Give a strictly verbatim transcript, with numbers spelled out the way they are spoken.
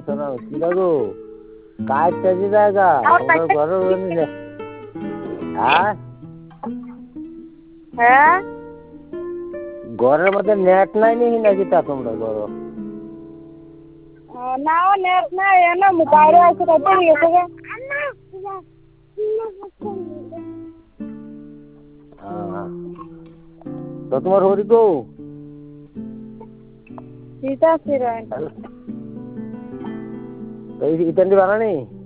শোনা কি লাগো কাজ চাজি জায়গা তোমার ঘর হ্যাঁ হ্যাঁ ঘরের মধ্যে নেট নাই নি নাকি তা তোমরা ঘর না নেট নাই এনে বাইরে আছে কত গেছে গে তো তোমার হরি গো सीता सिर এই ইতান্ডি বানানি